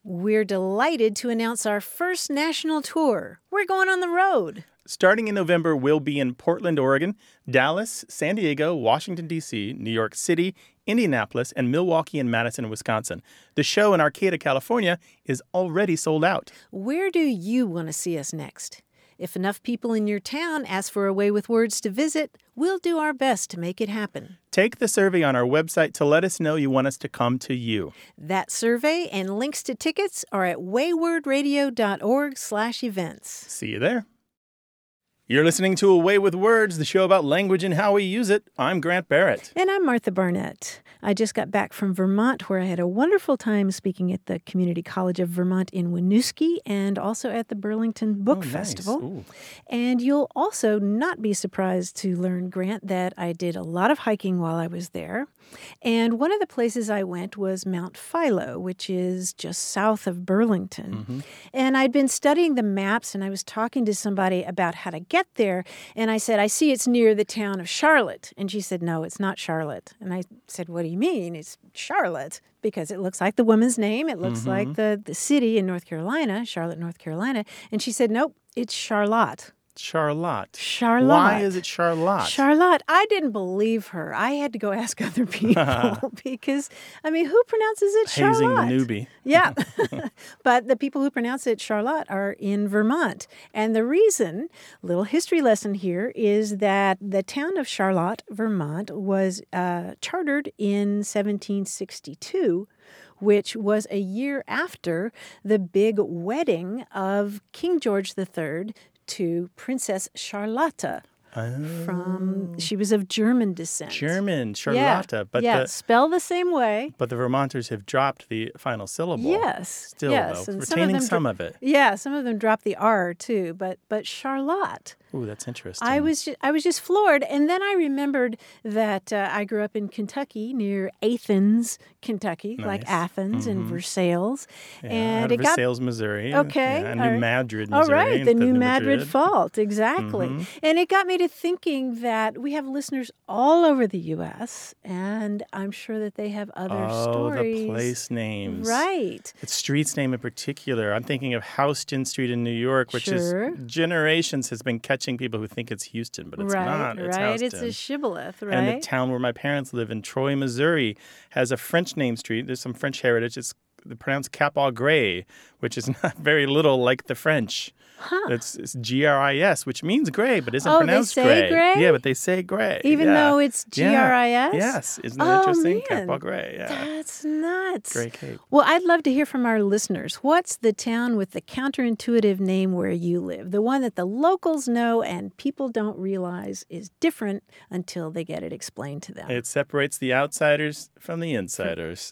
We're delighted to announce our first national tour. We're going on the road. Starting in November, we'll be in Portland, Oregon, Dallas, San Diego, Washington, D.C., New York City, Indianapolis, and Milwaukee and Madison, Wisconsin. The show in Arcata, California is already sold out. Where do you want to see us next? If enough people in your town ask for A Way with Words to visit, we'll do our best to make it happen. Take the survey on our website to let us know you want us to come to you. That survey and links to tickets are at waywordradio.org/events. See you there. You're listening to A Way with Words, the show about language and how we use it. I'm Grant Barrett. And I'm Martha Barnett. I just got back from Vermont, where I had a wonderful time speaking at the Community College of Vermont in Winooski and also at the Burlington Book Festival. Ooh. And you'll also not be surprised to learn, Grant, that I did a lot of hiking while I was there. And one of the places I went was Mount Philo, which is just south of Burlington. Mm-hmm. And I'd been studying the maps, and I was talking to somebody about how to get there. And I said, I see it's near the town of Charlotte. And she said, no, it's not Charlotte. And I said, what do you mean? It's Charlotte. Because it looks like the woman's name. It looks like the city in North Carolina, Charlotte, North Carolina. And she said, nope, it's Charlotte. Charlotte. Charlotte. Why is it Charlotte? Charlotte. I didn't believe her. I had to go ask other people because, I mean, who pronounces it Charlotte? Hazing the newbie. Yeah. But the people who pronounce it Charlotte are in Vermont. And the reason, little history lesson here, is that the town of Charlotte, Vermont, was chartered in 1762, which was a year after the big wedding of King George III to Princess Charlotte. She was of German descent. German, Charlotte. Yeah, But spell the same way. But the Vermonters have dropped the final syllable. Yes. Still, yes. though, And retaining some of it. Yeah, some of them dropped the R, too. But Charlotte. Ooh, that's interesting. I was just floored. And then I remembered that I grew up in Kentucky, near Athens, Kentucky, Nice. like Athens and Versailles. Yeah, and out of Versailles, Missouri. Okay. Yeah, New Madrid, All Missouri. right, the instead New of Madrid Fault, exactly. And it got me to thinking that we have listeners all over the U.S., and I'm sure that they have other stories. The place names. Right. The street's name in particular. I'm thinking of Houston Street in New York, which is generations has been catching people who think it's Houston, but it's not. It's Houston. It's a shibboleth, right? And the town where my parents live in, Troy, Missouri, has a French name street. There's some French heritage. It's pronounced Cap au Gris, which is not very little like the French. Huh. It's Gris, which means gray, but isn't pronounced they say gray? Yeah, but they say gray. Even though it's Gris? Yes. Isn't that interesting? Man. Cap au Gris, yeah. That's nuts. Gray Cape. Well, I'd love to hear from our listeners. What's the town with the counterintuitive name where you live? The one that the locals know and people don't realize is different until they get it explained to them. It separates the outsiders from the insiders.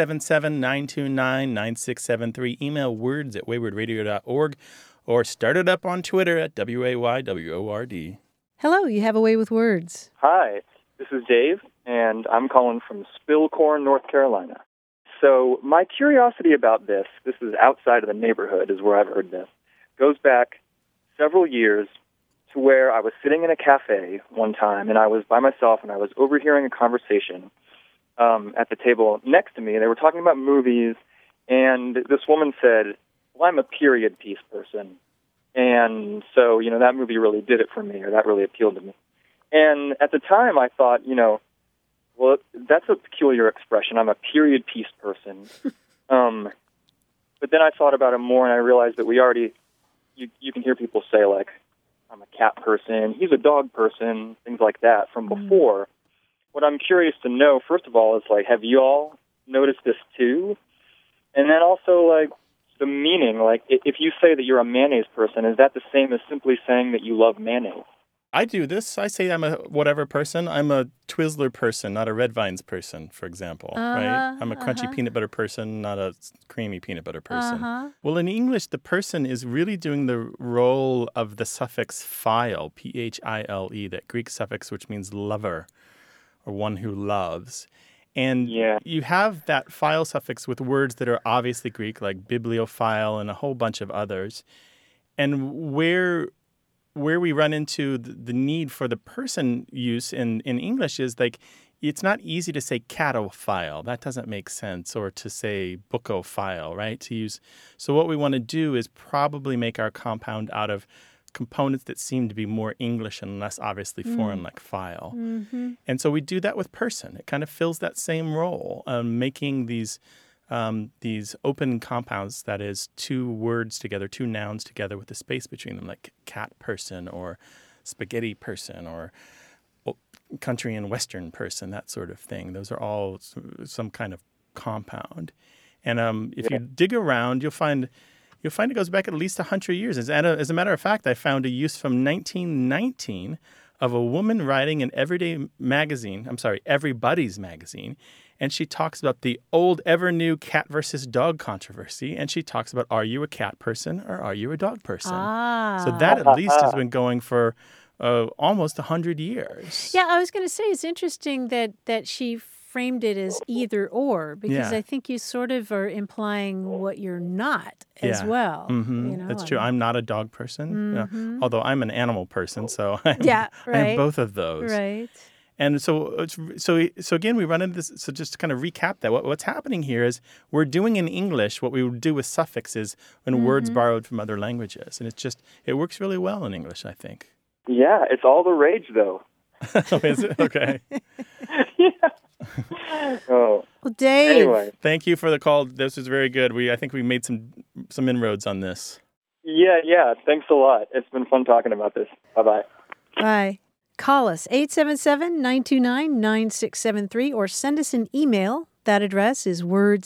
877-929-9673. Email words@waywordradio.org. Or start it up on Twitter at WAYWORD. Hello, you have A Way with Words. Hi, this is Dave, and I'm calling from Spillcorn, North Carolina. So my curiosity about this is outside of the neighborhood, is where I've heard this, goes back several years to where I was sitting in a cafe one time, and I was by myself, and I was overhearing a conversation at the table next to me. They were talking about movies, and this woman said, well, I'm a period piece person. And so, that movie really did it for me, or that really appealed to me. And at the time, I thought, well, that's a peculiar expression. I'm a period piece person. But then I thought about it more, and I realized that you can hear people say, like, I'm a cat person, he's a dog person, things like that from before. What I'm curious to know, first of all, is, like, have you all noticed this too? And then also, like, the meaning, like, if you say that you're a mayonnaise person, is that the same as simply saying that you love mayonnaise? I do this. I say I'm a whatever person. I'm a Twizzler person, not a Red Vines person, for example. Right? I'm a crunchy peanut butter person, not a creamy peanut butter person. Well, in English, the person is really doing the role of the suffix phile, Phile, that Greek suffix which means lover or one who loves. And you have that phile suffix with words that are obviously Greek, like bibliophile and a whole bunch of others. And where we run into the need for the person use in English is like it's not easy to say catophile. That doesn't make sense. Or to say bookophile, right? So what we want to do is probably make our compound out of components that seem to be more English and less obviously foreign, like file. Mm-hmm. And so we do that with person. It kind of fills that same role, making these open compounds, that is, two words together, two nouns together with a space between them, like cat person or spaghetti person or country and western person, that sort of thing. Those are all some kind of compound. And if you dig around, you'll find it goes back at least 100 years. As a matter of fact, I found a use from 1919 of a woman writing an Everybody's magazine, and she talks about the old ever-new cat versus dog controversy, and she talks about, are you a cat person or are you a dog person? So that at least has been going for almost 100 years. Yeah, I was going to say it's interesting that she framed it as either or, because I think you sort of are implying what you're not as well. Mm-hmm. That's true. I'm not a dog person, Mm-hmm. although I'm an animal person, so I'm both of those. Right. And so again, we run into this. So just to kind of recap that, what's happening here is we're doing in English what we would do with suffixes when words borrowed from other languages, and it works really well in English, I think. Yeah, it's all the rage, though. Oh, is it? Okay. Yeah. Oh. Well, Dave. Anyway. Thank you for the call. This was very good. I think we made some inroads on this. Yeah. Thanks a lot. It's been fun talking about this. Bye-bye. Bye. Call us, 877-929-9673, or send us an email. That address is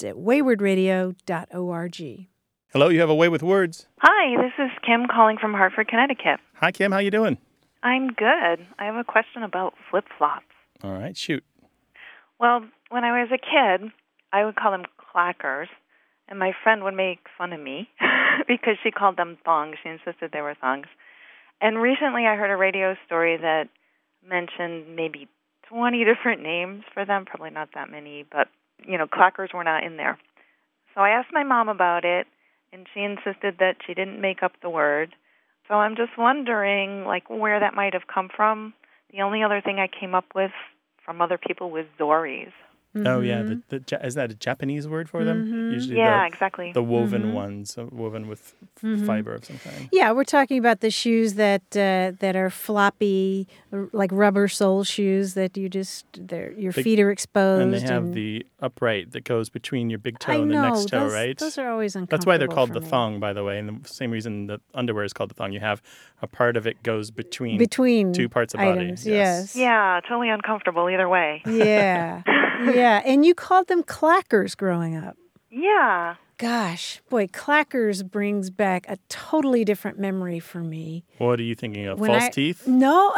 words@waywardradio.org. Hello, you have a way with words. Hi, this is Kim calling from Hartford, Connecticut. Hi, Kim. How you doing? I'm good. I have a question about flip-flops. All right, shoot. Well, when I was a kid, I would call them clackers, and my friend would make fun of me because she called them thongs. She insisted they were thongs. And recently I heard a radio story that mentioned maybe 20 different names for them, probably not that many, but, clackers were not in there. So I asked my mom about it, and she insisted that she didn't make up the word. So I'm just wondering, where that might have come from. The only other thing I came up with from other people was Zoris. Mm-hmm. Oh, yeah. Is that a Japanese word for them? Mm-hmm. Usually exactly. The woven ones, woven with fiber of some kind. Yeah, we're talking about the shoes that are floppy, like rubber sole shoes that your feet are exposed. And they have the upright that goes between your big toe and the next toe, right? Those are always uncomfortable. That's why they're called for the me. thong, by the way. And the same reason the underwear is called the thong. You have a part of it goes between two parts of items, body. Yes. Yeah, totally uncomfortable either way. Yeah. Yeah. And you called them clackers growing up. Yeah. Gosh, boy, clackers brings back a totally different memory for me. What are you thinking of? False teeth? No.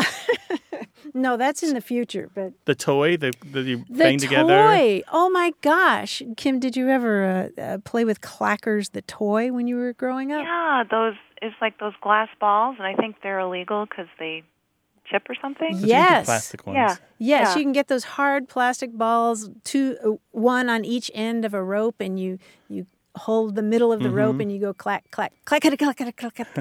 No, that's in the future. But the toy that you bang together? The toy. Oh, my gosh. Kim, did you ever play with clackers, the toy, when you were growing up? Yeah, it's like those glass balls, and I think they're illegal because they chip or something. But Yes. You can do plastic ones. Yeah. Yes, you can get those hard plastic balls, one on each end of a rope, and you hold the middle of the rope and you go clack, clack, clack, clack, clack, clack, clack, clack.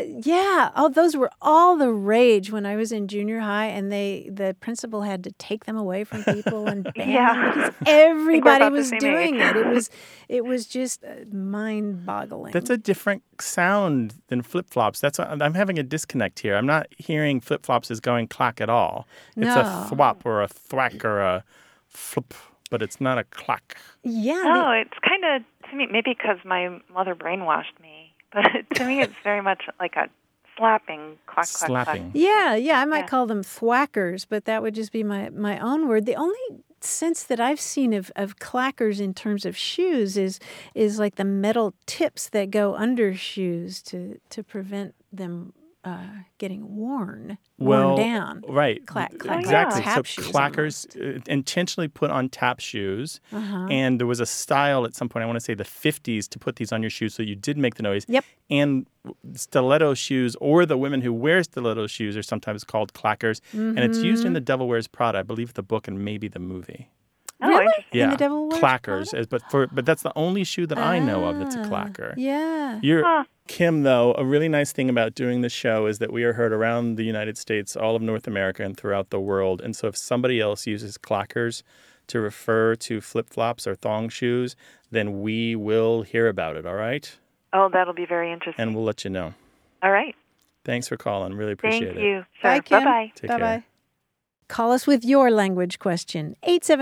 Those were all the rage when I was in junior high, and the principal had to take them away from people and ban them because everybody was doing it. It was just mind-boggling. That's a different sound than flip-flops. I'm having a disconnect here. I'm not hearing flip-flops as going clack at all. It's a thwap or a thwack or a flip, but it's not a clack. Yeah. It's kind of, to me, maybe because my mother brainwashed me, but to me it's very much like a slapping, clack, clack, slapping. clack. Yeah, I might call them thwackers, but that would just be my own word. The only sense that I've seen of clackers in terms of shoes is like the metal tips that go under shoes to prevent them getting worn down. Right. Clack, clack. Exactly. Tap So shoes clackers intentionally put on tap shoes. And there was a style at some point, I want to say the 50s, to put these on your shoes so you did make the noise. Yep. And stiletto shoes, or the women who wear stiletto shoes, are sometimes called clackers. And it's used in The Devil Wears Prada, I believe, the book and maybe the movie. Oh, Really? interesting. Yeah, And the devil wears clackers. But that's the only shoe that I know of that's a clacker. Yeah. Kim, though, a really nice thing about doing the show is that we are heard around the United States, all of North America, and throughout the world. And so if somebody else uses clackers to refer to flip-flops or thong shoes, then we will hear about it, all right? Oh, that'll be very interesting. And we'll let you know. All right. Thanks for calling. Really appreciate it. Thank you. Bye, Sure. Kim. Bye-bye. Take Bye-bye. care. Call us with your language question,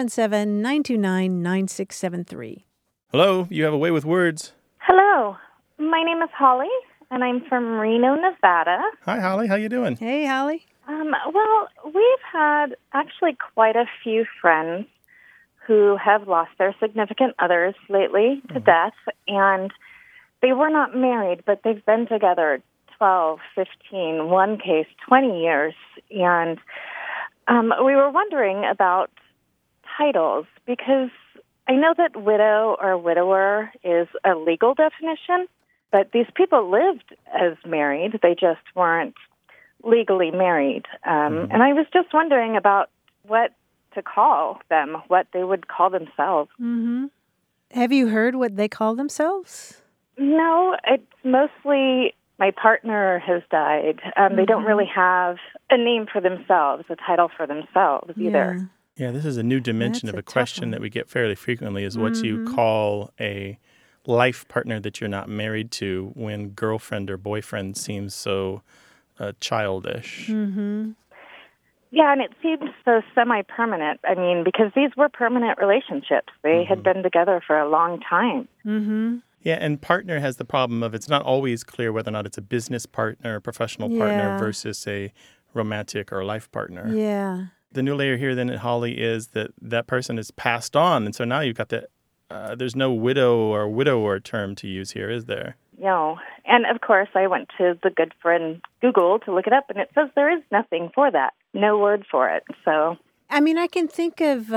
877-929-9673. Hello, you have a way with words. Hello. My name is Holly, and I'm from Reno, Nevada. Hi, Holly. How you doing? Hey, Holly. Well, we've had actually quite a few friends who have lost their significant others lately to death, and they were not married, but they've been together 12, 15, one case 20 years, and we were wondering about titles because I know that widow or widower is a legal definition, but these people lived as married. They just weren't legally married. And I was just wondering about what to call them, what they would call themselves. Mm-hmm. Have you heard what they call themselves? No, it's mostly my partner has died. They don't really have a name for themselves, a title for themselves either. Yeah, this is a new dimension That's of a a tough question one. that we get fairly frequently is what you call a life partner that you're not married to when girlfriend or boyfriend seems so childish. Mm-hmm. Yeah, and it seems so semi-permanent. I mean, because these were permanent relationships. They had been together for a long time. Mm-hmm. Yeah, and partner has the problem of it's not always clear whether or not it's a business partner, a professional partner Yeah. versus a romantic or life partner. Yeah. The new layer here then, Holly, is that that person is passed on. And so now you've got there's no widow or widower term to use here, is there? No. And, of course, I went to the good friend Google to look it up, and it says there is nothing for that. No word for it. So, I mean, I can think of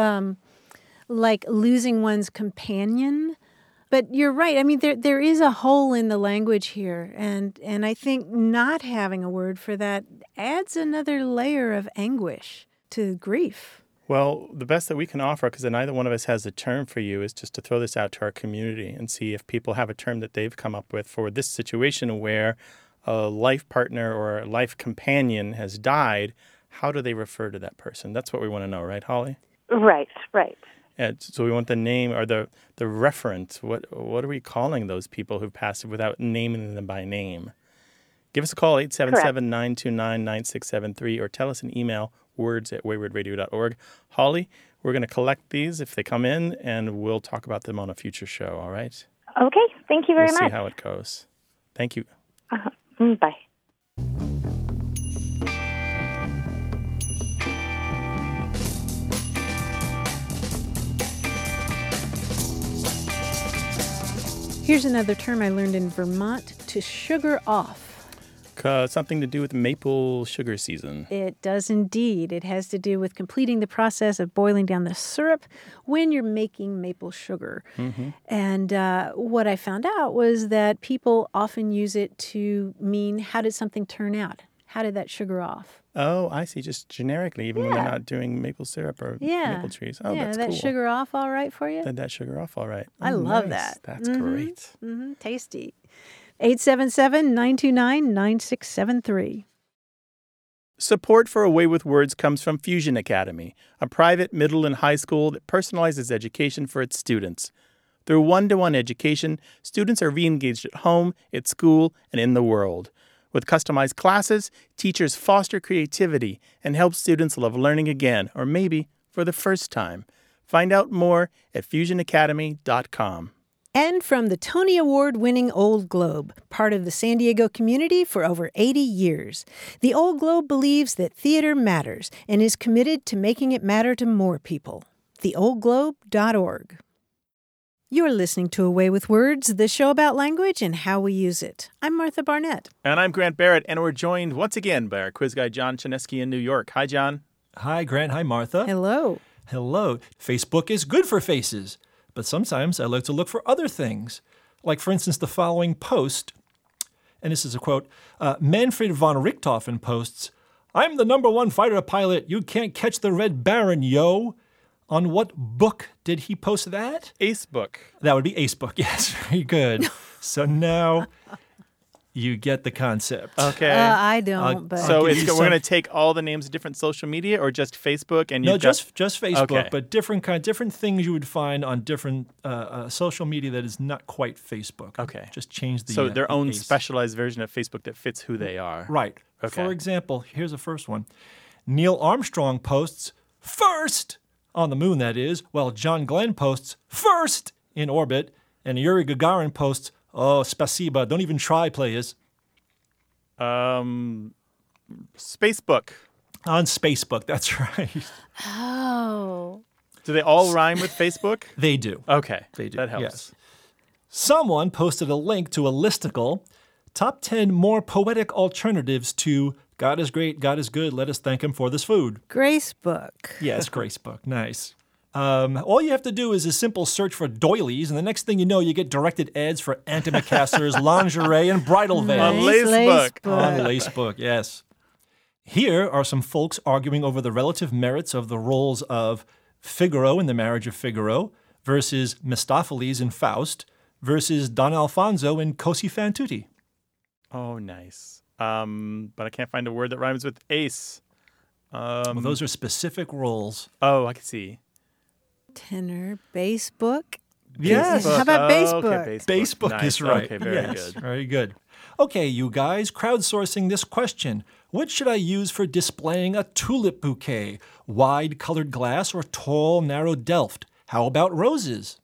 like losing one's companion, but you're right. I mean, there is a hole in the language here, and I think not having a word for that adds another layer of anguish to grief. Well, the best that we can offer, because neither one of us has a term for you, is just to throw this out to our community and see if people have a term that they've come up with for this situation where a life partner or a life companion has died. How do they refer to that person? That's what we want to know, right, Holly? right. And so we want the name or the referent. What are we calling those people who've passed without naming them by name? Give us a call, 877-929-9673, or tell us an email, words@waywardradio.org. Holly, we're going to collect these if they come in, and we'll talk about them on a future show, all right? Okay. Thank you very We'll see much. how it goes. Thank you. Bye. Here's another term I learned in Vermont, to sugar off. Something to do with maple sugar season. It does indeed. It has to do with completing the process of boiling down the syrup when you're making maple sugar. Mm-hmm. And what I found out was that people often use it to mean, how did something turn out? How did that sugar off? Oh, I see. Just generically, even when they're not doing maple syrup or maple trees. Oh, yeah, that's that cool. sugar off all right for you? Did that sugar off all right? I Oh, love nice. that. That's great. Mm-hmm. Tasty. 877-929-9673. Support for A Way with Words comes from Fusion Academy, a private middle and high school that personalizes education for its students. Through one-to-one education, students are re-engaged at home, at school, and in the world. With customized classes, teachers foster creativity and help students love learning again, or maybe for the first time. Find out more at fusionacademy.com. And from the Tony Award-winning Old Globe, part of the San Diego community for over 80 years. The Old Globe believes that theater matters and is committed to making it matter to more people. TheOldGlobe.org. You're listening to A Way with Words, the show about language and how we use it. I'm Martha Barnett. And I'm Grant Barrett, and we're joined once again by our quiz guy, John Chinesky in New York. Hi, John. Hi, Grant. Hi, Martha. Hello. Hello. Facebook is good for faces, but sometimes I like to look for other things. Like, for instance, the following post, and this is a quote, Manfred von Richthofen posts, "I'm the #1 fighter pilot. You can't catch the Red Baron, yo." On what book did he post that? Acebook. That would be Acebook. Yes, very good. So now you get the concept. Okay. I don't, but So give you we're going to take all the names of different social media or just Facebook? And No, you've just Facebook, Okay. but different things you would find on different social media that is not quite Facebook. Okay. Just change the So their the own ace. specialized version of Facebook that fits who they are. Right. Okay. For example, here's the first one. Neil Armstrong posts first on the moon, that is, while John Glenn posts first in orbit, and Yuri Gagarin posts, oh, spasiba, don't even try, players, Spacebook. on Spacebook. That's right. oh, Do they all rhyme with Facebook? They do. Okay. They do. That helps. Yes. Someone posted a link to a listicle, top 10 more poetic alternatives to God is great, God is good, let us thank him for this food. Grace Book. Yes, Grace Book. Nice. All you have to do is a simple search for doilies, and the next thing you know, you get directed ads for antimacassars, lingerie, and bridal veils. On Lacebook. On Lacebook, yes. Here are some folks arguing over the relative merits of the roles of Figaro in The Marriage of Figaro versus Mephistopheles in Faust versus Don Alfonso in Cosi fan tutte. Oh, nice. But I can't find a word that rhymes with ace. Well, those are specific roles. Oh, I can see. Tenor. Bass Book. Yes. How about Bass Okay, Book? Bass Facebook Nice. is right. Okay, very Yes, good. Very good. Okay, you guys, crowdsourcing this question. Which should I use for displaying a tulip bouquet? Wide colored glass or tall, narrow Delft? How about roses?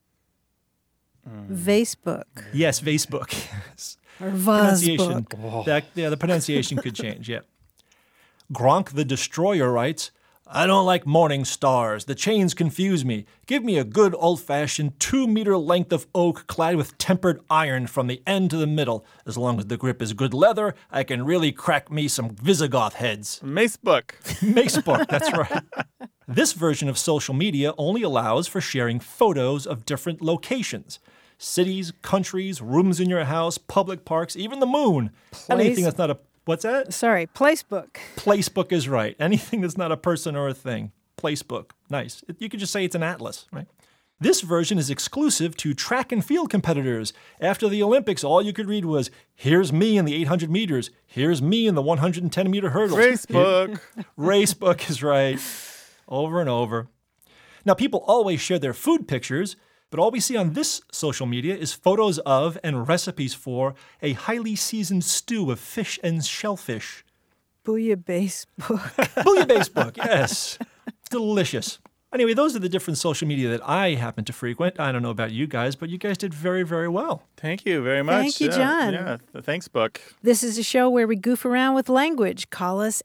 Vase Book. Yes, Vasebook. Yes. Or Vase Pronunciation. Book. The pronunciation could change, yeah. Gronk the Destroyer writes, I don't like morning stars. The chains confuse me. Give me a good old-fashioned 2-meter length of oak clad with tempered iron from the end to the middle. As long as the grip is good leather, I can really crack me some Visigoth heads. Macebook. Macebook, that's right. This version of social media only allows for sharing photos of different locations. Cities, countries, rooms in your house, public parks, even the moon. Anything that's not a... What's that? Sorry, Place Book. Placebook is right. Anything that's not a person or a thing. Placebook. Nice. You could just say it's an atlas, right? This version is exclusive to track and field competitors. After the Olympics, all you could read was, here's me in the 800 meters. Here's me in the 110-meter hurdles. Racebook. Racebook is right. Over and over. Now, people always share their food pictures, but all we see on this social media is photos of and recipes for a highly seasoned stew of fish and shellfish. Bouillabaisse Book. Bouillabaisse book, yes. Delicious. Anyway, those are the different social media that I happen to frequent. I don't know about you guys, but you guys did very, very well. Thank you very much. Thank you, John. Yeah, the Thanks Book. This is a show where we goof around with language. Call us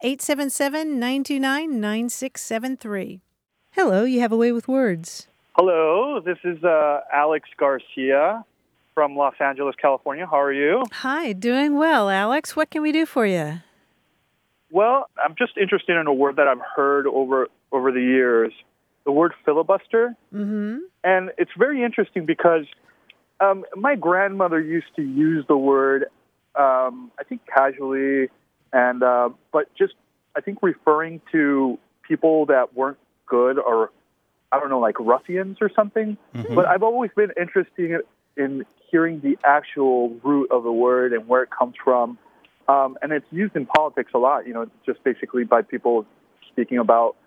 877-929-9673. Hello, you have a way with words. Hello, this is Alex Garcia from Los Angeles, California. How are you? Hi, doing well, Alex. What can we do for you? Well, I'm just interested in a word that I've heard over the years, the word filibuster. Mm-hmm. And it's very interesting because my grandmother used to use the word, I think casually, and but just, I think, referring to people that weren't good or, I don't know, like ruffians or something. Mm-hmm. But I've always been interested in hearing the actual root of the word and where it comes from. And it's used in politics a lot, just basically by people speaking about,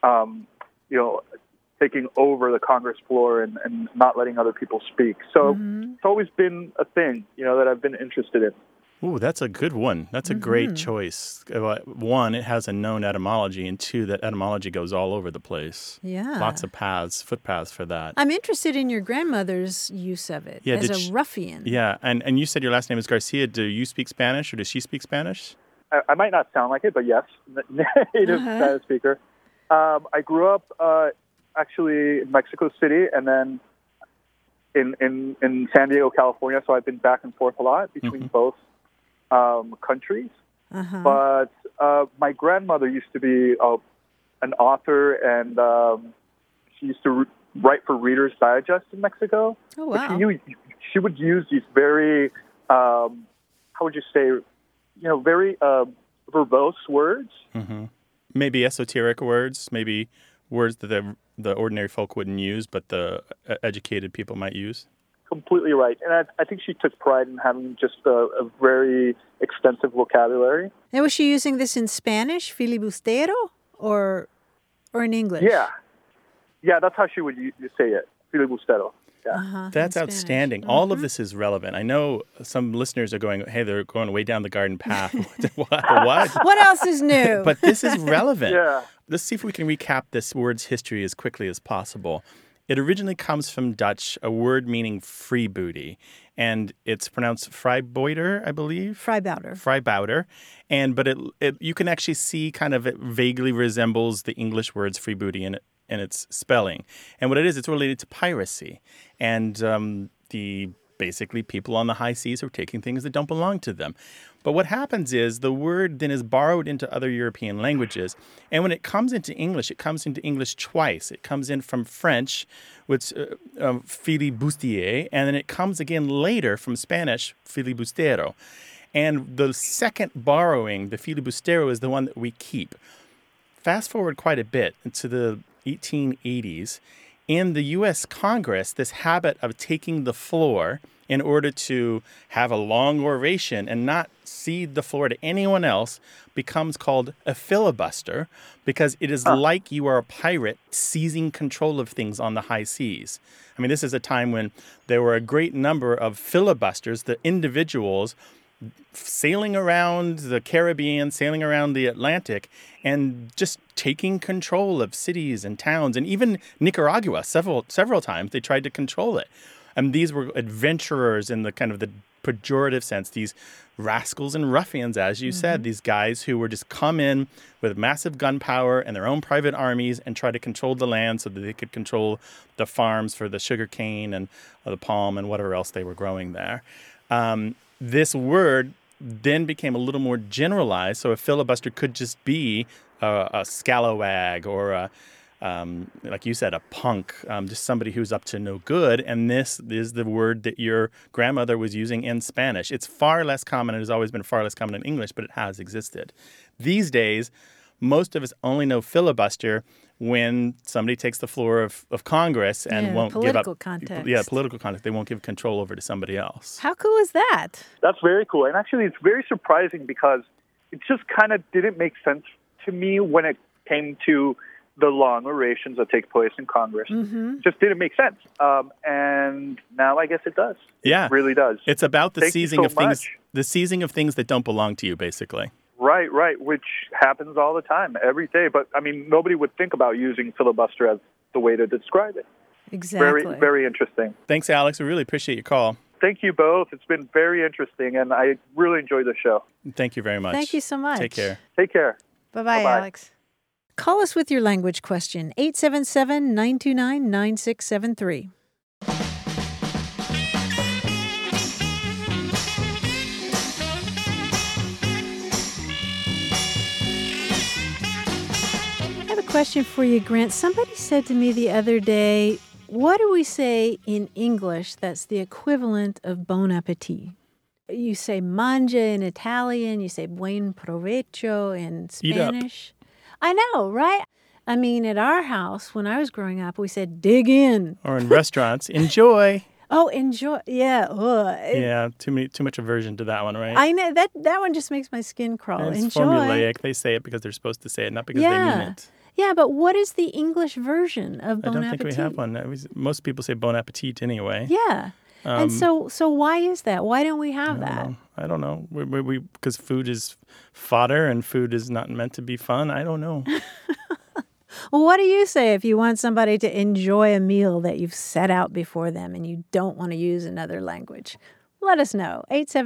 taking over the Congress floor and not letting other people speak. So It's always been a thing, that I've been interested in. Ooh, that's a good one. That's a great choice. One, it has a known etymology, and two, that etymology goes all over the place. Yeah. Lots of footpaths for that. I'm interested in your grandmother's use of it as a ruffian. Yeah, and you said your last name is Garcia. Do you speak Spanish, or does she speak Spanish? I might not sound like it, but yes, native Spanish speaker. I grew up actually in Mexico City and then in San Diego, California, so I've been back and forth a lot between both countries. But my grandmother used to be an author, and she used to write for Reader's Digest in Mexico. Oh, wow. But she would use these very, how would you say, very verbose words. Mm-hmm. Maybe esoteric words, maybe words that the ordinary folk wouldn't use, but the educated people might use? Completely right. And I think she took pride in having just a very extensive vocabulary. Now, was she using this in Spanish, filibustero, or in English? Yeah, that's how she would say it, filibustero. Yeah. That's outstanding. All of this is relevant. I know some listeners are going, hey, they're going way down the garden path. What? What else is new? But this is relevant. Yeah. Let's see if we can recap this word's history as quickly as possible. It originally comes from Dutch, a word meaning free booty. And it's pronounced Vrijbuiter, I believe. Vrijbuiter. But it you can actually see kind of it vaguely resembles the English words free booty in its spelling. And what it is, it's related to piracy. And basically people on the high seas are taking things that don't belong to them. But what happens is the word then is borrowed into other European languages. And when it comes into English, it comes into English twice. It comes in from French, which filibustier, and then it comes again later from Spanish, filibustero. And the second borrowing, the filibustero, is the one that we keep. Fast forward quite a bit into the 1880s. In the U.S. Congress, this habit of taking the floor in order to have a long oration and not cede the floor to anyone else becomes called a filibuster, because it is like you are a pirate seizing control of things on the high seas. I mean, this is a time when there were a great number of filibusters, the individuals sailing around the Caribbean, sailing around the Atlantic, and just taking control of cities and towns. And even Nicaragua, several times, they tried to control it. And these were adventurers in the kind of the pejorative sense, these rascals and ruffians, as you said, these guys who were just come in with massive gunpowder and their own private armies and try to control the land so that they could control the farms for the sugar cane and the palm and whatever else they were growing there. This word then became a little more generalized, so a filibuster could just be a scalawag or like you said, a punk, just somebody who's up to no good. And this is the word that your grandmother was using in Spanish. It's far less common. It has always been far less common in English, but it has existed. These days, most of us only know filibuster when somebody takes the floor of Congress and won't give up. Political context. Yeah, political context. They won't give control over to somebody else. How cool is that? That's very cool. And actually, it's very surprising because it just kind of didn't make sense to me when it came to the long orations that take place in Congress. It just didn't make sense. And now I guess it does. Yeah. It really does. It's about the seizing of things. Much. The seizing of things that don't belong to you, basically. Right, which happens all the time, every day. But, I mean, nobody would think about using filibuster as the way to describe it. Exactly. Very, very interesting. Thanks, Alex. We really appreciate your call. Thank you both. It's been very interesting, and I really enjoyed the show. Thank you very much. Thank you so much. Take care. Take care. Bye-bye, Bye-bye. Alex. Call us with your language question, 877-929-9673. I have a question for you, Grant. Somebody said to me the other day, what do we say in English that's the equivalent of bon appetit? You say mangia in Italian, you say buen provecho in Spanish. I know, right? I mean, at our house, when I was growing up, we said, dig in. Or in restaurants, enjoy. Oh, enjoy. Yeah. Yeah, too much aversion to that one, right? I know. That one just makes my skin crawl. And it's enjoy. formulaic. They say it because they're supposed to say it, not because they mean it. Yeah, but what is the English version of bon appetit? I don't think we have one. Most people say bon appetit anyway. Yeah. And so why is that? Why don't we have that? I don't know. We because food is fodder and food is not meant to be fun. I don't know. Well, what do you say if you want somebody to enjoy a meal that you've set out before them and you don't want to use another language? Let us know.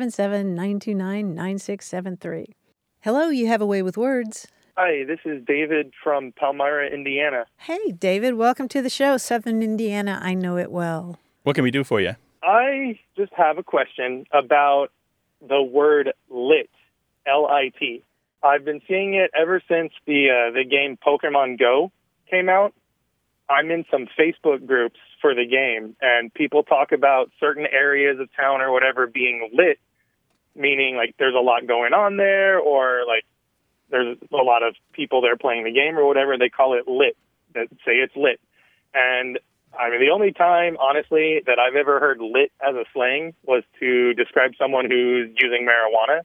877-929-9673. Hello, you have a way with words. Hi, this is David from Palmyra, Indiana. Hey, David, welcome to the show. Southern Indiana, I know it well. What can we do for you? I just have a question about the word lit, L-I-T. I've been seeing it ever since the game Pokemon Go came out. I'm in some Facebook groups for the game, and people talk about certain areas of town or whatever being lit, meaning like there's a lot going on there, or like there's a lot of people there playing the game or whatever. They call it lit. that say it's lit. And I mean, the only time, honestly, that I've ever heard lit as a slang was to describe someone who's using marijuana.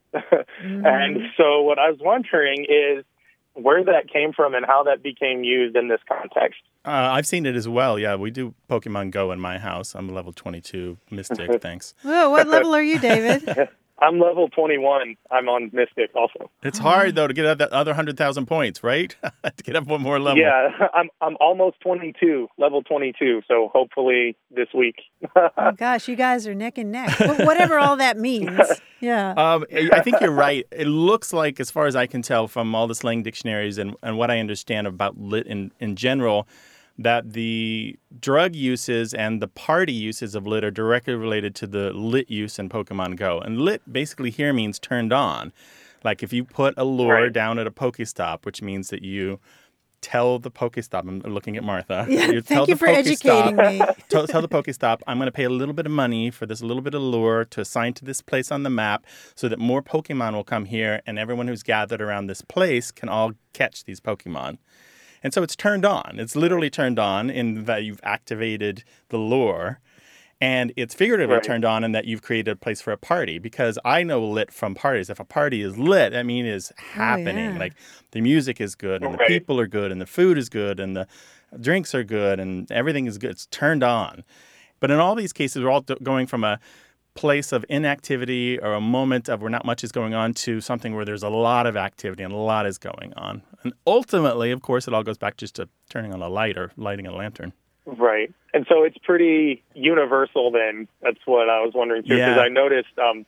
And so what I was wondering is where that came from and how that became used in this context. I've seen it as well. Yeah, we do Pokemon Go in my house. I'm a level 22 Mystic, thanks. Whoa, what level are you, David? I'm level 21. I'm on Mystic also. It's hard, though, to get up that other 100,000 points, right? To get up one more level. Yeah, I'm almost 22, level 22, so hopefully this week. Oh, gosh, you guys are neck and neck. Whatever all that means. Yeah. I think you're right. It looks like, as far as I can tell from all the slang dictionaries and what I understand about lit in general, that the drug uses and the party uses of lit are directly related to the lit use in Pokemon Go. And lit basically here means turned on. Like if you put a lure down at a Pokestop, which means that you tell the Pokestop, I'm looking at Martha. Yeah, thank you for educating me. Tell the Pokestop, I'm going to pay a little bit of money for this little bit of lure to assign to this place on the map so that more Pokemon will come here and everyone who's gathered around this place can all catch these Pokemon. And so it's turned on. It's literally turned on in that you've activated the lure. And it's figuratively turned on in that you've created a place for a party. Because I know lit from parties. If a party is lit, I mean, it's happening. Oh, yeah. Like the music is good and the people are good and the food is good and the drinks are good and everything is good. It's turned on. But in all these cases, we're all going from a place of inactivity or a moment of where not much is going on to something where there's a lot of activity and a lot is going on. And ultimately, of course, it all goes back just to turning on a light or lighting a lantern. Right. And so it's pretty universal then. That's what I was wondering too. Because I noticed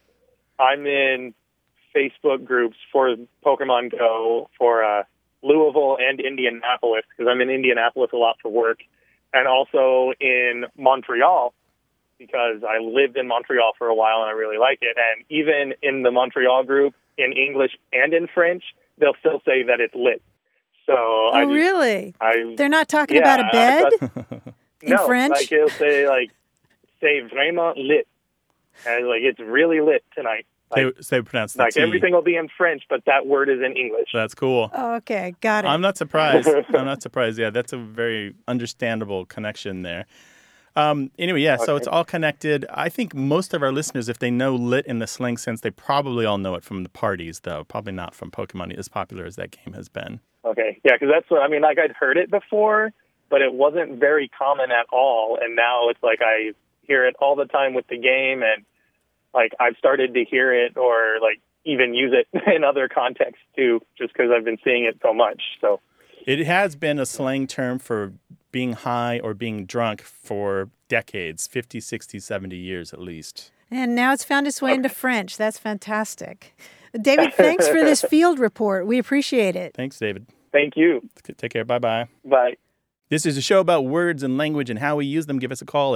I'm in Facebook groups for Pokemon Go for Louisville and Indianapolis because I'm in Indianapolis a lot for work. And also in Montreal, because I lived in Montreal for a while and I really like it. And even in the Montreal group, in English and in French, they'll still say that it's lit. So really? They're not talking about a bed in French? Like he'll say, like, c'est vraiment lit. And like, it's really lit tonight. Like, they pronounce the T. Everything will be in French, but that word is in English. That's cool. Oh, okay, got it. I'm not surprised. Yeah, that's a very understandable connection there. Anyway, yeah, so it's all connected. I think most of our listeners, if they know lit in the slang sense, they probably all know it from the parties, though. Probably not from Pokemon, as popular as that game has been. Okay, yeah, because that's what, I mean, like I'd heard it before, but it wasn't very common at all. And now it's like I hear it all the time with the game, and like I've started to hear it or like even use it in other contexts too, just because I've been seeing it so much. So it has been a slang term for being high or being drunk for decades, 50, 60, 70 years at least. And now it's found its way into French. That's fantastic. David, thanks for this field report. We appreciate it. Thanks, David. Thank you. Take care. Bye-bye. Bye. This is a show about words and language and how we use them. Give us a call,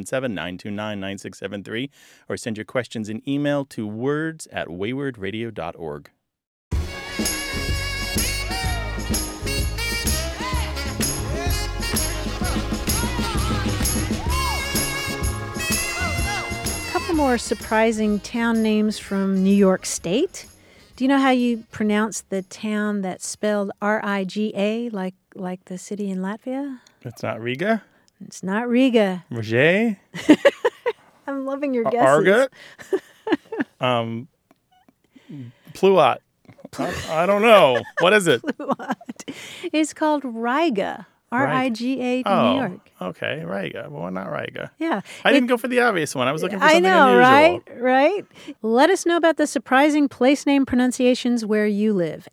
877-929-9673, or send your questions in email to words@waywardradio.org. More surprising town names from New York State. Do you know how you pronounce the town that's spelled Riga, like the city in Latvia? It's not Riga? It's not Riga. Roger? I'm loving your guesses. Argot? Pluot. I don't know. What is it? Pluot. It's called Riga. Riga, New York. Okay, Riga. Well, not Riga. Yeah. I didn't go for the obvious one. I was looking for something unusual. Right? Let us know about the surprising place name pronunciations where you live.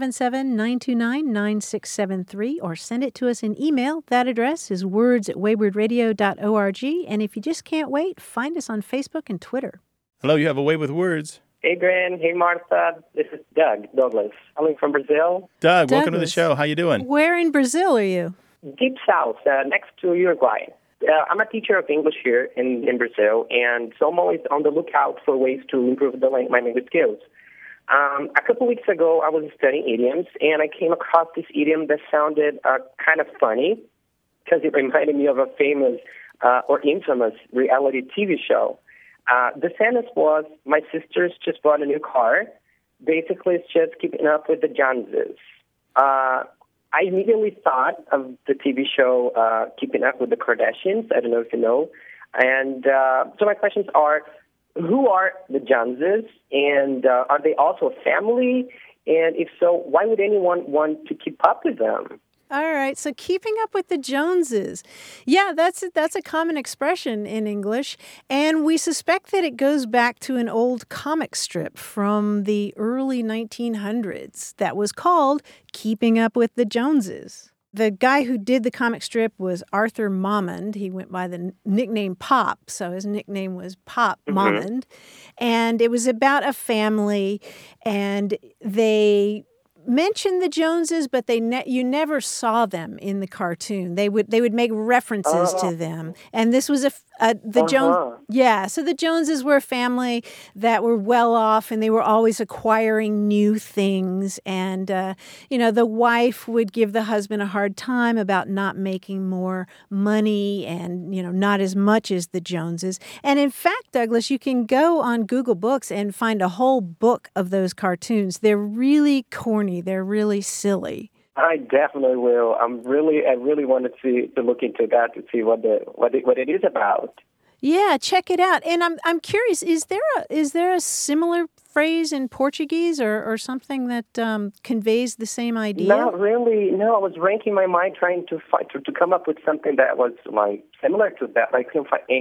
877-929-9673, or send it to us in email. That address is words@waywardradio.org. And if you just can't wait, find us on Facebook and Twitter. Hello, you have a way with words. Hey, Gran. Hey, Martha. This is Douglas, calling from Brazil. Doug, welcome to the show. How you doing? Where in Brazil are you? Deep south, next to Uruguay. I'm a teacher of English here in Brazil, and so I'm always on the lookout for ways to improve my language skills. A couple weeks ago, I was studying idioms, and I came across this idiom that sounded kind of funny because it reminded me of a famous or infamous reality TV show. The sentence was, my sisters just bought a new car. Basically, it's just keeping up with the Joneses. I immediately thought of the TV show Keeping Up with the Kardashians. I don't know if you know. And so my questions are, who are the Joneses? And are they also a family? And if so, why would anyone want to keep up with them? All right, so keeping up with the Joneses. Yeah, that's a common expression in English, and we suspect that it goes back to an old comic strip from the early 1900s that was called Keeping Up with the Joneses. The guy who did the comic strip was Arthur Maumond. He went by the nickname Pop, so his nickname was Pop Maumond. And it was about a family, and they mentioned the Joneses, but you never saw them in the cartoon. They would make references to them, and this was the Jones. Yeah, so the Joneses were a family that were well off, and they were always acquiring new things. And the wife would give the husband a hard time about not making more money, and not as much as the Joneses. And in fact, Douglas, you can go on Google Books and find a whole book of those cartoons. They're really corny. They're really silly. I definitely will. I really wanted to look into that to see what it is about. Yeah, check it out. And I'm curious, is there a similar phrase in Portuguese or something that conveys the same idea? Not really. No, I was ranking my mind trying to come up with something that was like similar to that. I couldn't find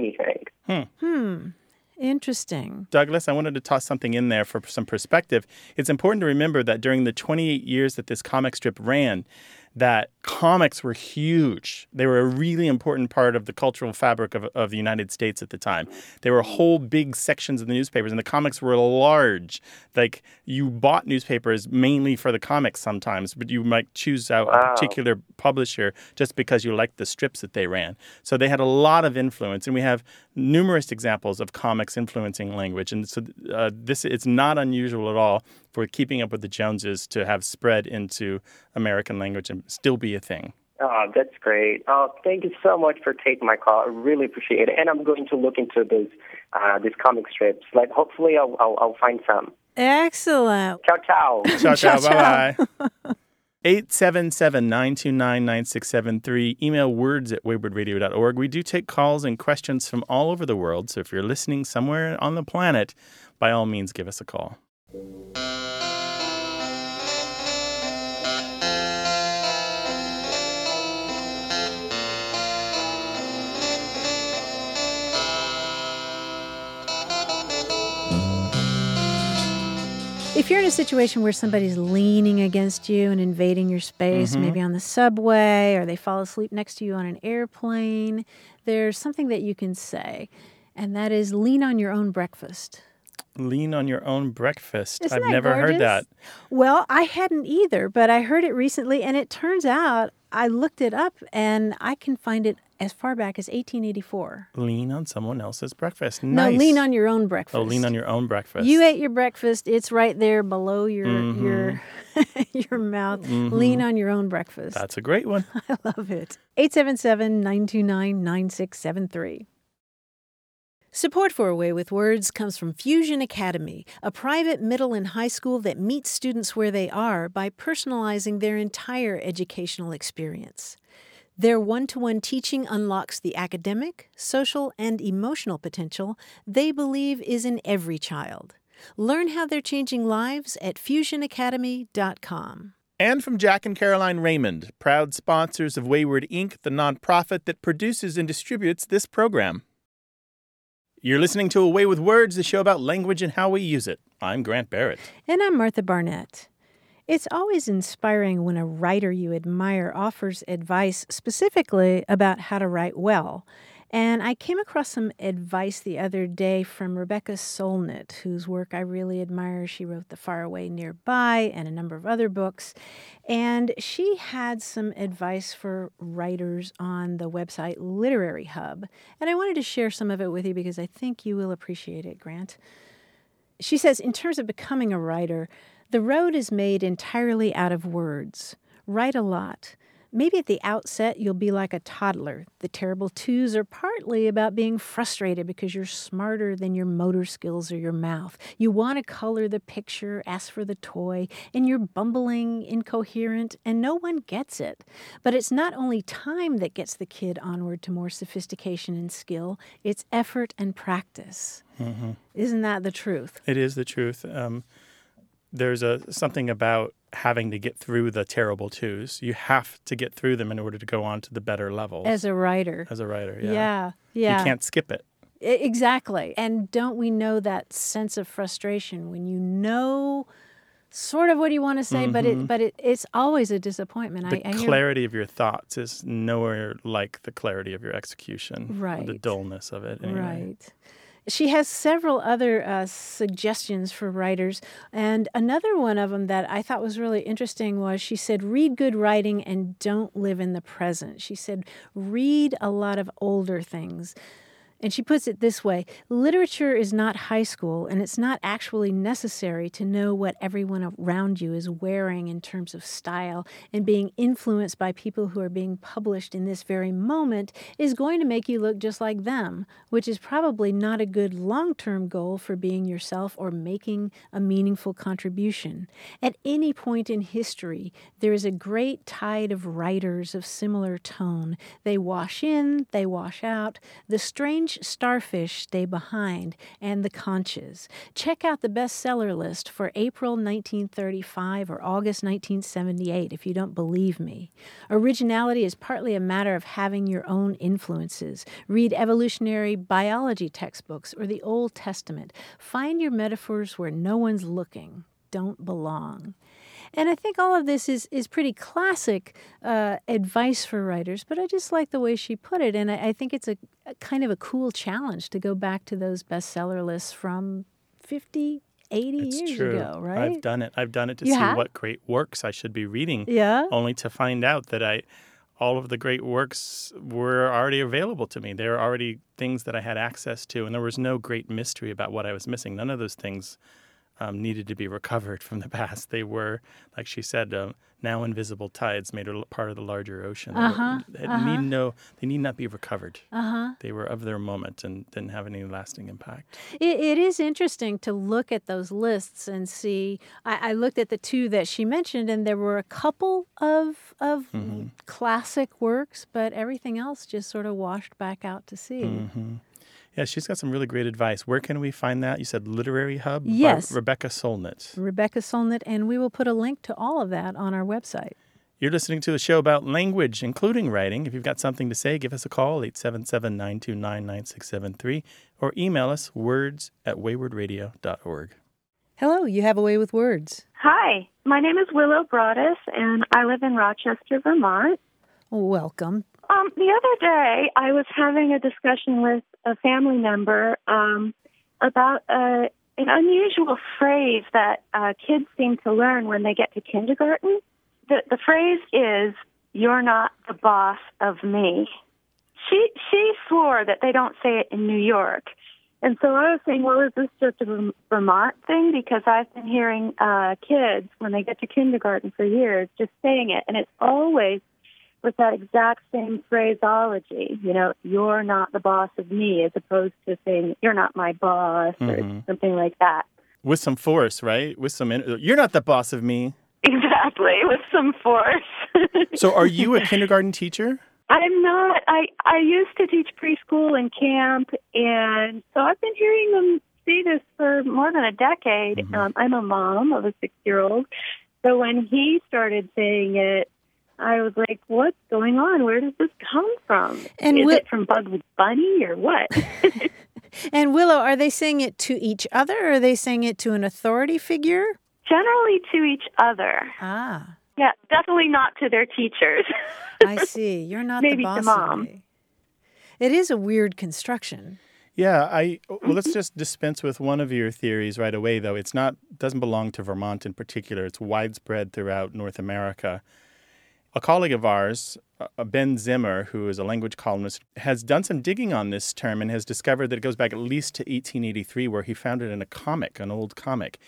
anything. Interesting. Douglas, I wanted to toss something in there for some perspective. It's important to remember that during the 28 years that this comic strip ran, that comics were huge. They were a really important part of the cultural fabric of the United States at the time. There were whole big sections of the newspapers, and the comics were large. Like, you bought newspapers mainly for the comics sometimes, but you might choose out a particular publisher just because you liked the strips that they ran. So they had a lot of influence, and we have numerous examples of comics influencing language. And so it's not unusual at all for Keeping Up with the Joneses to have spread into American language and still be a thing. Oh, that's great. Oh, thank you so much for taking my call. I really appreciate it. And I'm going to look into these comic strips. Like, hopefully I'll find some. Excellent. Ciao, ciao. Ciao, ciao. Bye-bye. 877-929-9673. Email words@waywardradio.org. We do take calls and questions from all over the world. So if you're listening somewhere on the planet, by all means, give us a call. If you're in a situation where somebody's leaning against you and invading your space, maybe on the subway, or they fall asleep next to you on an airplane, there's something that you can say, and that is lean on your own breakfast. Lean on your own breakfast. Isn't I've that never gorgeous? heard that. Well, I hadn't either, but I heard it recently, and it turns out I looked it up, and I can find it as far back as 1884. Lean on someone else's breakfast. Nice. No, lean on your own breakfast. Oh, lean on your own breakfast. You ate your breakfast. It's right there below your mouth. Lean on your own breakfast. That's a great one. I love it. 877-929-9673. Support for A Way with Words comes from Fusion Academy, a private middle and high school that meets students where they are by personalizing their entire educational experience. Their one-to-one teaching unlocks the academic, social, and emotional potential they believe is in every child. Learn how they're changing lives at fusionacademy.com. And from Jack and Caroline Raymond, proud sponsors of Wayward Inc., the nonprofit that produces and distributes this program. You're listening to A Way with Words, the show about language and how we use it. I'm Grant Barrett. And I'm Martha Barnett. It's always inspiring when a writer you admire offers advice specifically about how to write well. And I came across some advice the other day from Rebecca Solnit, whose work I really admire. She wrote The Faraway Nearby and a number of other books. And she had some advice for writers on the website Literary Hub. And I wanted to share some of it with you because I think you will appreciate it, Grant. She says, in terms of becoming a writer, the road is made entirely out of words. Write a lot. Maybe at the outset, you'll be like a toddler. The terrible twos are partly about being frustrated because you're smarter than your motor skills or your mouth. You want to color the picture, ask for the toy, and you're bumbling, incoherent, and no one gets it. But it's not only time that gets the kid onward to more sophistication and skill, it's effort and practice. Mm-hmm. Isn't that the truth? It is the truth. There's something about having to get through the terrible twos. You have to get through them in order to go on to the better levels. As a writer. Yeah. Yeah. You can't skip it. Exactly. And don't we know that sense of frustration when you know sort of what you want to say, mm-hmm. but it's always a disappointment. The clarity of your thoughts is nowhere like the clarity of your execution. Right. The dullness of it. Anyway. Right. She has several other suggestions for writers, and another one of them that I thought was really interesting was she said, read good writing and don't live in the present. She said, read a lot of older things. And she puts it this way, literature is not high school, and it's not actually necessary to know what everyone around you is wearing in terms of style, and being influenced by people who are being published in this very moment is going to make you look just like them, which is probably not a good long-term goal for being yourself or making a meaningful contribution. At any point in history, there is a great tide of writers of similar tone. They wash in, they wash out. The strange starfish stay behind, and the conches. Check out the bestseller list for April 1935 or August 1978 if you don't believe me. Originality is partly a matter of having your own influences. Read evolutionary biology textbooks or the Old Testament. Find your metaphors where no one's looking. Don't belong. And I think all of this is pretty classic advice for writers, but I just like the way she put it. And I think it's a kind of a cool challenge to go back to those bestseller lists from 50, 80 years ago, right? I've done it. I've done it to see what great works I should be reading, only to find out that all of the great works were already available to me. They were already things that I had access to, and there was no great mystery about what I was missing. None of those things needed to be recovered from the past. They were, like she said, now invisible tides made a part of the larger ocean. They need not be recovered. They were of their moment and didn't have any lasting impact. It is interesting to look at those lists and see. I looked at the two that she mentioned, and there were a couple of classic works, but everything else just sort of washed back out to sea. Mm-hmm. Yeah, she's got some really great advice. Where can we find that? You said Literary Hub? Yes. Rebecca Solnit. Rebecca Solnit, and we will put a link to all of that on our website. You're listening to a show about language, including writing. If you've got something to say, give us a call, 877-929-9673, or email us, words@waywardradio.org. Hello, you have a way with words. Hi, my name is Willow Broadus, and I live in Rochester, Vermont. Welcome. The other day, I was having a discussion with a family member about an unusual phrase that kids seem to learn when they get to kindergarten. The phrase is, "You're not the boss of me." She swore that they don't say it in New York. And so I was saying, well, is this just a Vermont thing? Because I've been hearing kids, when they get to kindergarten for years, just saying it. And it's always with that exact same phraseology, you're not the boss of me, as opposed to saying, you're not my boss, or something like that. With some force, right? With some, you're not the boss of me. Exactly, with some force. So are you a kindergarten teacher? I'm not. I used to teach preschool and camp, and so I've been hearing them say this for more than a decade. I'm a mom of a 6-year-old, so when he started saying it, I was like, what's going on? Where does this come from? And is it from Bugs Bunny or what? And Willow, are they saying it to each other, or are they saying it to an authority figure? Generally to each other. Ah. Yeah, definitely not to their teachers. I see. You're not Maybe the boss to Mom. of me. It is a weird construction. Yeah, let's just dispense with one of your theories right away, though. Doesn't belong to Vermont in particular. It's widespread throughout North America. A colleague of ours, Ben Zimmer, who is a language columnist, has done some digging on this term and has discovered that it goes back at least to 1883, where he found it in a comic, an old comic.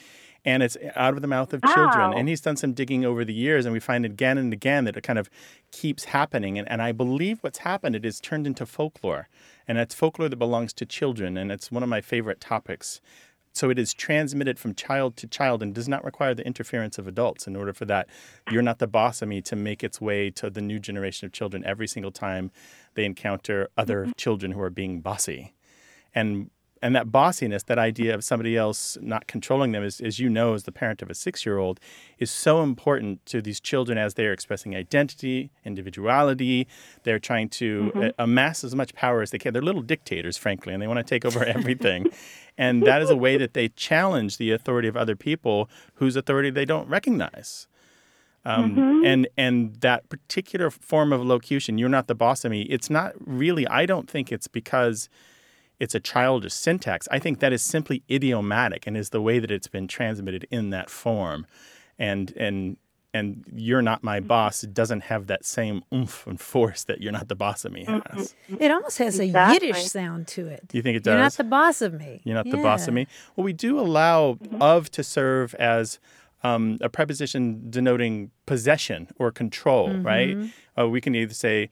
And it's out of the mouth of children. And he's done some digging over the years, and we find again and again that it kind of keeps happening. And I believe what's happened, it is turned into folklore. And it's folklore that belongs to children, and it's one of my favorite topics. So it is transmitted from child to child and does not require the interference of adults in order for that "you're not the boss of me" to make its way to the new generation of children every single time they encounter other children who are being bossy. And that bossiness, that idea of somebody else not controlling them, as you know, as the parent of a 6-year-old, is so important to these children as they're expressing identity, individuality. They're trying to amass as much power as they can. They're little dictators, frankly, and they want to take over everything. And that is a way that they challenge the authority of other people whose authority they don't recognize. And that particular form of locution, "you're not the boss of me," it's not really, I don't think it's because it's a childish syntax. I think that is simply idiomatic and is the way that it's been transmitted in that form. And "you're not my boss" doesn't have that same oomph and force that "you're not the boss of me" has. It almost has a Yiddish sound to it. Do you think it does? "You're not the boss of me." You're not the boss of me. Well, we do allow "of" to serve as a preposition denoting possession or control, right? We can either say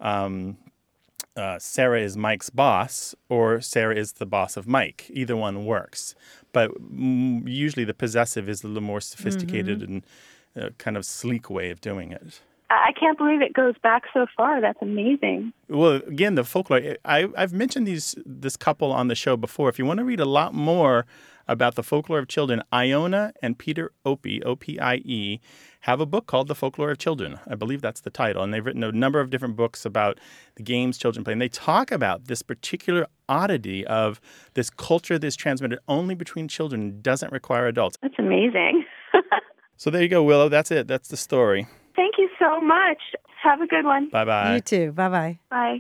Sarah is Mike's boss or Sarah is the boss of Mike. Either one works. But usually the possessive is a little more sophisticated and kind of sleek way of doing it. I can't believe it goes back so far. That's amazing. Well, again, the folklore, I've mentioned this couple on the show before. If you want to read a lot more about the folklore of children, Iona and Peter Opie, O-P-I-E, have a book called The Folklore of Children. I believe that's the title. And they've written a number of different books about the games children play. And they talk about this particular oddity of this culture that's transmitted only between children and doesn't require adults. That's amazing. So there you go, Willow. That's it. That's the story. Thank you so much. Have a good one. Bye-bye. You too. Bye-bye. Bye.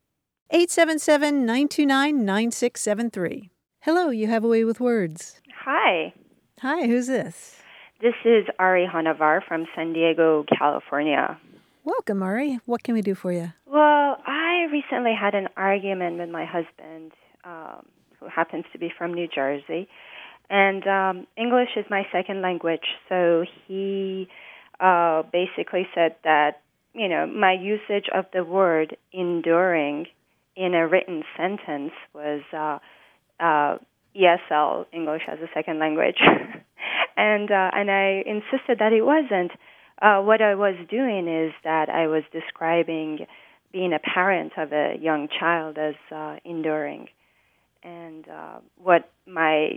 877-929-9673. Hello, you have a way with words. Hi. Hi, who's this? This is Ari Honavar from San Diego, California. Welcome, Ari. What can we do for you? Well, I recently had an argument with my husband, who happens to be from New Jersey. And English is my second language, so he basically said that, my usage of the word enduring in a written sentence was ESL, English as a second language. and I insisted that it wasn't. What I was doing is that I was describing being a parent of a young child as enduring. And what my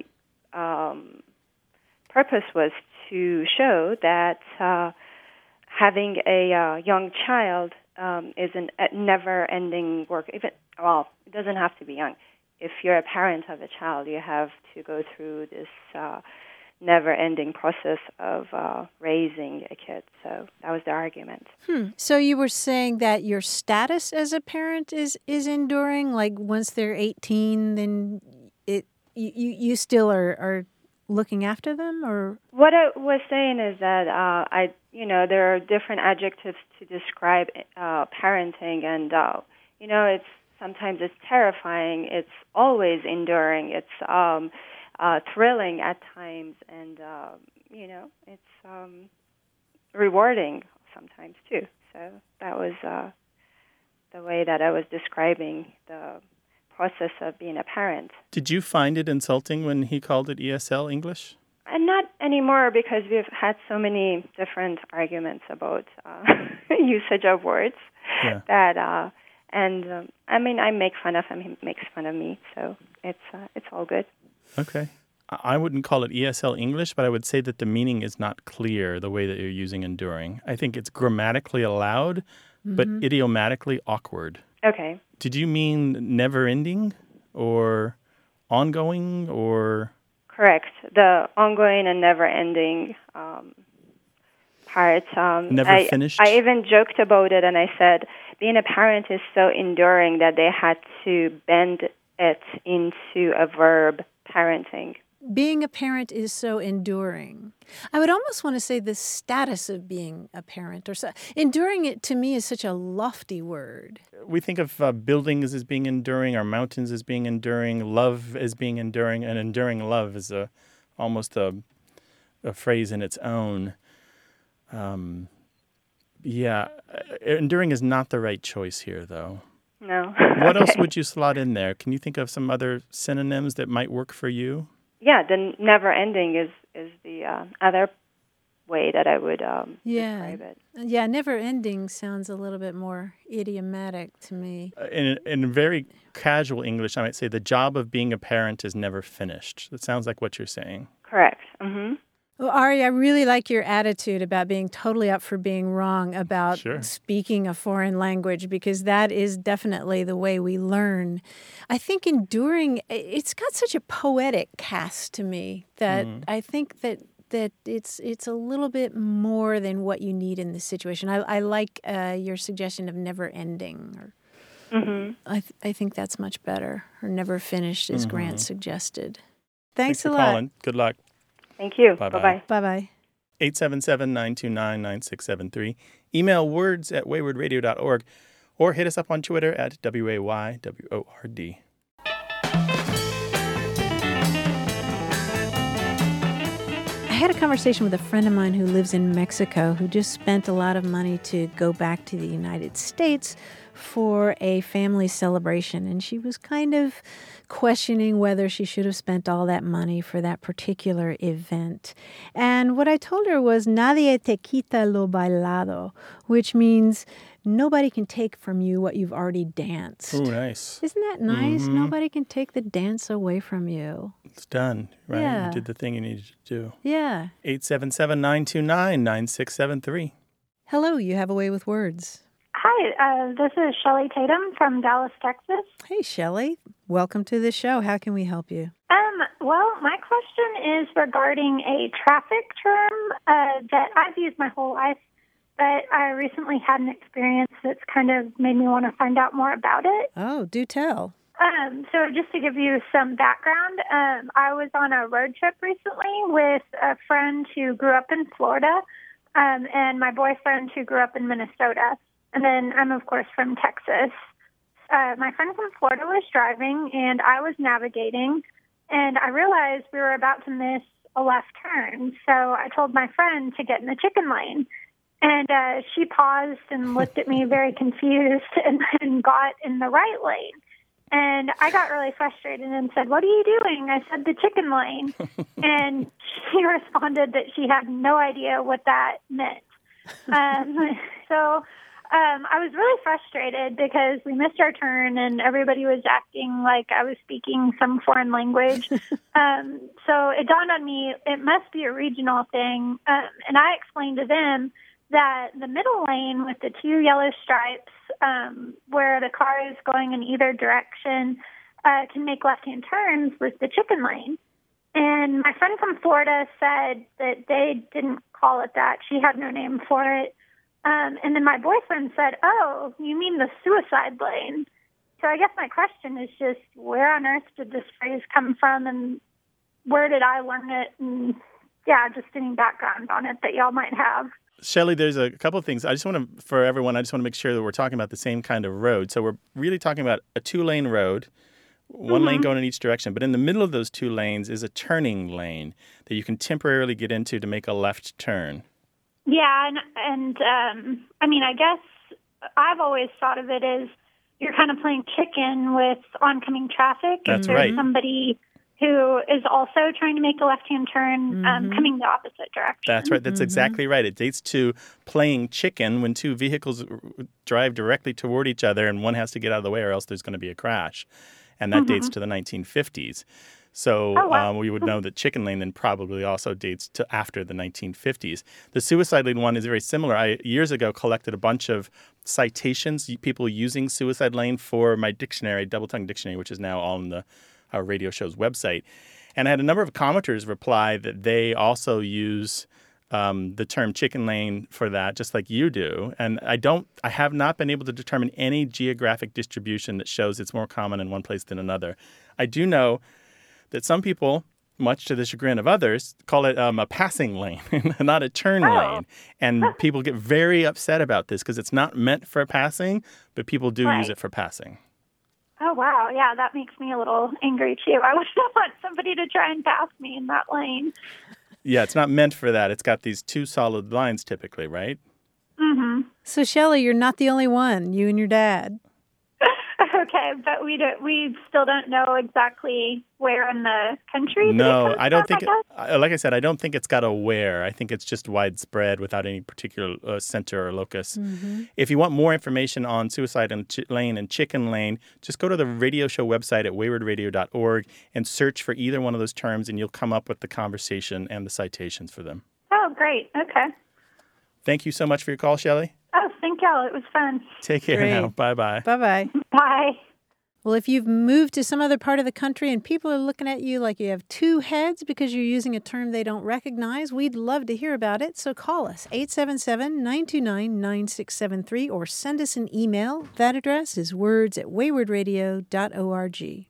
purpose was to show that having a young child is a never-ending work. It doesn't have to be young. If you're a parent of a child, you have to go through this never-ending process of raising a kid. So that was the argument. So you were saying that your status as a parent is enduring? Like once they're 18, then you still are looking after them, or what I was saying is that there are different adjectives to describe parenting, and sometimes it's terrifying. It's always enduring. It's thrilling at times, and it's rewarding sometimes too. So that was the way that I was describing the process of being a parent. Did you find it insulting when he called it ESL English? And not anymore, because we've had so many different arguments about usage of words that, I make fun of him, he makes fun of me, so it's all good. Okay. I wouldn't call it ESL English, but I would say that the meaning is not clear the way that you're using enduring. I think it's grammatically allowed, but idiomatically awkward. Okay. Did you mean never-ending or ongoing or? Correct. The ongoing and never-ending part. Never finished? I even joked about it, and I said being a parent is so enduring that they had to bend it into a verb, parenting. Being a parent is so enduring. I would almost want to say the status of being a parent. Enduring it to me is such a lofty word. We think of buildings as being enduring, our mountains as being enduring, love as being enduring, and enduring love is almost a a phrase in its own. Enduring is not the right choice here, though. No. What else would you slot in there? Can you think of some other synonyms that might work for you? Yeah, the never ending is the other way that I would describe it. Yeah, never ending sounds a little bit more idiomatic to me. In very casual English, I might say the job of being a parent is never finished. That sounds like what you're saying. Correct. Mm-hmm. Well, Ari, I really like your attitude about being totally up for being wrong about speaking a foreign language, because that is definitely the way we learn. I think enduring, it's got such a poetic cast to me that I think that it's a little bit more than what you need in this situation. I like your suggestion of never ending. Or I think that's much better. Or never finished, as Grant suggested. Thanks a for lot. calling. Good luck. Thank you. Bye-bye. Bye-bye. 877-929-9673. Email words@waywardradio.org or hit us up on Twitter at WAYWORD. I had a conversation with a friend of mine who lives in Mexico who just spent a lot of money to go back to the United States for a family celebration. And she was kind of questioning whether she should have spent all that money for that particular event. And what I told her was, nadie te quita lo bailado, which means nobody can take from you what you've already danced. Ooh, nice. Isn't that nice? Nobody can take the dance away from you. It's done, right? Yeah. You did the thing you needed to do. Yeah. 877-929-9673. Hello, you have a way with words. Hi, this is Shelley Tatum from Dallas, Texas. Hey, Shelley. Welcome to the show. How can we help you? Well, my question is regarding a traffic term that I've used my whole life, but I recently had an experience that's kind of made me want to find out more about it. Oh, do tell. So just to give you some background, I was on a road trip recently with a friend who grew up in Florida and my boyfriend who grew up in Minnesota. And then I'm, of course, from Texas. My friend from Florida was driving, and I was navigating, and I realized we were about to miss a left turn. So I told my friend to get in the chicken lane. And she paused and looked at me very confused and then got in the right lane. And I got really frustrated and said, "What are you doing?" I said, "The chicken lane." And she responded that she had no idea what that meant. I was really frustrated because we missed our turn and everybody was acting like I was speaking some foreign language. So it dawned on me it must be a regional thing. And I explained to them that the middle lane with the two yellow stripes where the car is going in either direction can make left-hand turns was the chicken lane. And my friend from Florida said that they didn't call it that. She had no name for it. And then my boyfriend said, "Oh, you mean the suicide lane?" So I guess my question is just, where on earth did this phrase come from and where did I learn it? And just any background on it that y'all might have. Shelley, there's a couple of things. I just want to make sure that we're talking about the same kind of road. So we're really talking about a two-lane road, one lane going in each direction. But in the middle of those two lanes is a turning lane that you can temporarily get into to make a left turn. Yeah, and I mean, I guess I've always thought of it as you're kind of playing chicken with oncoming traffic. That's right. right. Somebody who is also trying to make a left-hand turn coming the opposite direction. That's right. That's exactly right. It dates to playing chicken when two vehicles drive directly toward each other and one has to get out of the way or else there's going to be a crash. And that dates to the 1950s. So we would know that chicken lane then probably also dates to after the 1950s. The suicide lane one is very similar. I, years ago, collected a bunch of citations, people using suicide lane for my dictionary, Double Tongue Dictionary, which is now on our radio show's website. And I had a number of commenters reply that they also use the term chicken lane for that, just like you do. And I have not been able to determine any geographic distribution that shows it's more common in one place than another. I do know that some people, much to the chagrin of others, call it a passing lane, not a turn lane. And people get very upset about this because it's not meant for passing, but people do use it for passing. Oh, wow. Yeah, that makes me a little angry, too. I wouldn't want somebody to try and pass me in that lane. Yeah, it's not meant for that. It's got these two solid lines typically, right? Mm-hmm. So, Shelley, you're not the only one, you and your dad. Okay, but we still don't know exactly where in the country. No, I don't think. Like I said, I don't think it's got a where. I think it's just widespread without any particular center or locus. Mm-hmm. If you want more information on Suicide Lane and Chicken Lane, just go to the radio show website at waywardradio.org and search for either one of those terms, and you'll come up with the conversation and the citations for them. Oh, great. Okay. Thank you so much for your call, Shelley. Oh, thank y'all. It was fun. Take care now. Bye-bye. Bye-bye. Bye. Well, if you've moved to some other part of the country and people are looking at you like you have two heads because you're using a term they don't recognize, we'd love to hear about it. So call us, 877-929-9673, or send us an email. That address is words@waywardradio.org.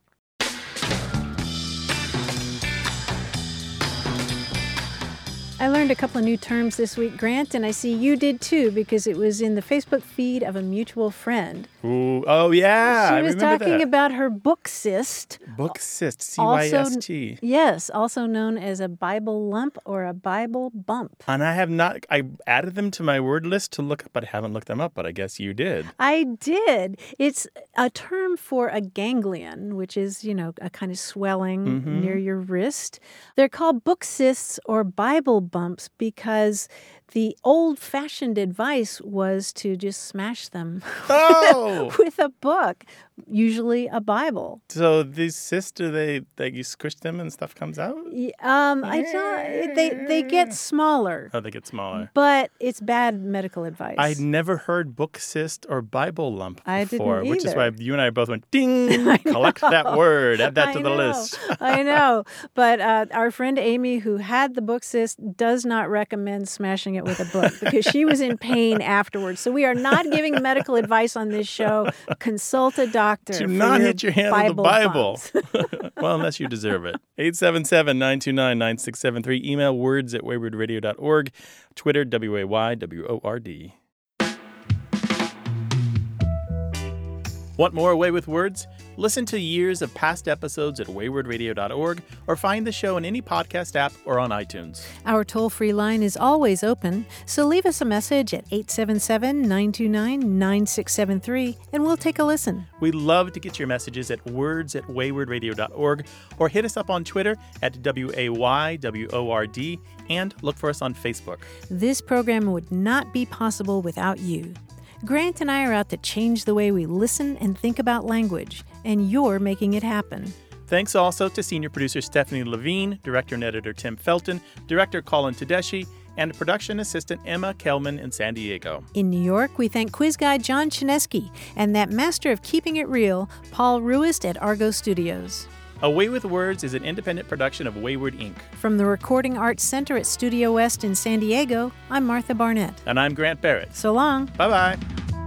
I learned a couple of new terms this week, Grant, and I see you did too because it was in the Facebook feed of a mutual friend. Ooh, oh, yeah. She was talking about her book cyst. Book cyst, C-Y-S-T. Yes, also known as a Bible lump or a Bible bump. And I added them to my word list to look up, but I haven't looked them up, but I guess you did. I did. It's a term for a ganglion, which is, a kind of swelling near your wrist. They're called book cysts or Bible bumps because the old-fashioned advice was to just smash them with a book, usually a Bible. So these cysts, you squish them and stuff comes out? I don't. They get smaller. Oh, they get smaller. But it's bad medical advice. I'd never heard book cyst or Bible lump before, I didn't which is either. why you and I both went, ding, collect that word, add that to the list. I know. But our friend Amy, who had the book cyst, does not recommend smashing it with a book because she was in pain afterwards. So we are not giving medical advice on this show. Consult a doctor. Do not hit your hand on the Bible. Bible. Well, unless you deserve it. 877-929-9673. Email words@waywardradio.org. Twitter, WAYWORD. Want more Away with Words? Listen to years of past episodes at waywardradio.org or find the show in any podcast app or on iTunes. Our toll-free line is always open, so leave us a message at 877-929-9673 and we'll take a listen. We love to get your messages at words@waywardradio.org or hit us up on Twitter at WAYWORD and look for us on Facebook. This program would not be possible without you. Grant and I are out to change the way we listen and think about language, and you're making it happen. Thanks also to senior producer Stephanie Levine, director and editor Tim Felton, director Colin Tedeschi, and production assistant Emma Kelman in San Diego. In New York, we thank quiz guy John Chinesky and that master of keeping it real, Paul Ruist at Argo Studios. Away with Words is an independent production of Wayward Inc. From the Recording Arts Center at Studio West in San Diego, I'm Martha Barnett. And I'm Grant Barrett. So long. Bye-bye.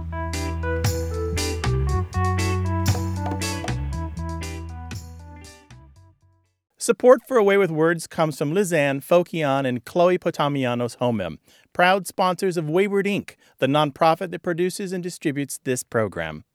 Support for Away with Words comes from Lizanne Fokian and Chloe Potamianos Homem, proud sponsors of Wayward Inc., the nonprofit that produces and distributes this program.